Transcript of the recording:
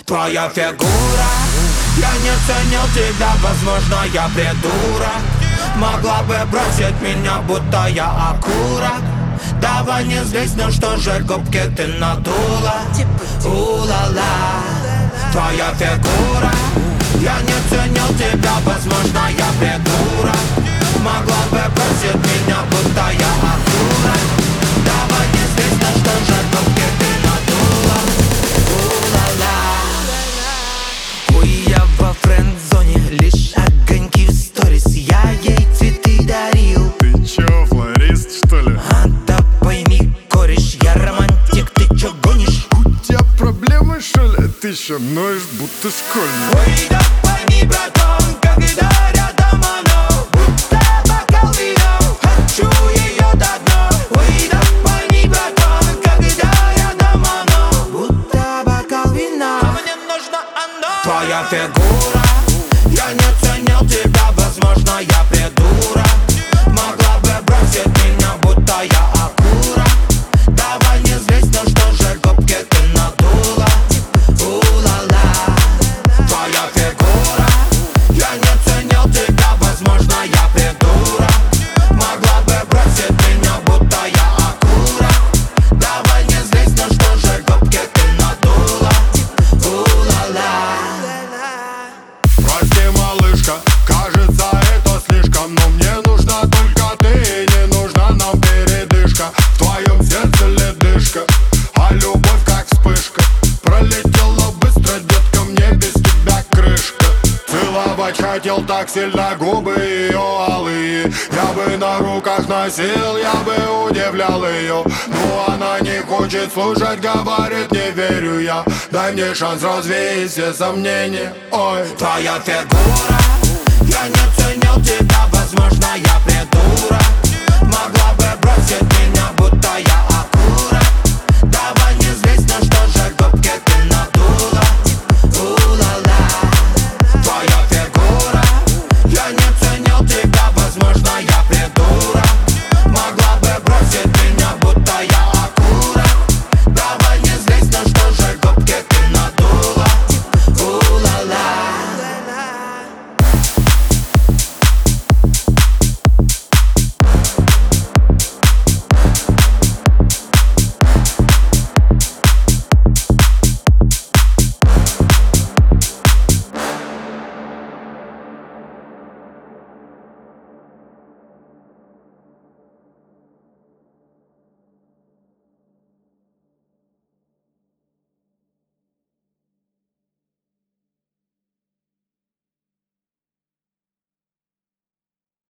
Твоя фигура, я не ценил тебя, возможно, я придурок. Могла бы бросить меня, будто я окурок. Давай не злись, ну что же, губки ты надула. У-ла-ла. Твоя фигура, я не ценил тебя, возможно, я придурок. Могла бы бросить меня, будто я окурок. Давай не злись, ну что же, губки ты надула. У-ла-ла. Ой, я во френд-зоне, лишь огоньки в сторис. Я ей цветы дарил. Ты чё, флорист, что ли? А да пойми, кореш, я романтик, ты чё гонишь? У тебя проблемы, что ли? Ты ещё ноешь, будто школьник. Ой, да пойми, братан, когда рядом оно, будто бокал вина, хочу ее до дна. Ой, да пойми, братан, когда рядом оно, будто бокал вина. А мне нужно оно. Твоя фигура, я не ценил тебя, возможно, я придурок. Могла бы бросить меня, будто я окурок. Давай не злись, ну что же, губки ты надула. У-ла-ла. Твоя фигура, я не ценил тебя, возможно, я придурок. Могла бы бросить меня, будто я окурок. Давай не злись, ну что же, губки ты надула. У-ла-ла. Прости, малышка, кажется, это слишком. Но мне нужна только ты, и не нужна нам передышка. В твоем сердце ледышка, а любовь как вспышка. Пролетела быстро, детка, мне без тебя крышка. Целовать хотел так сильно губы ее алые. Я бы на руках носил, я бы удивлял ее. Но она не хочет слушать, говорит, не верю я. Дай мне шанс развеять все сомнения. Ой, Твоя фигура, я не ценил тебя, возможно, я придурок. Могла бы бросить меня, будто я окурок. Давай не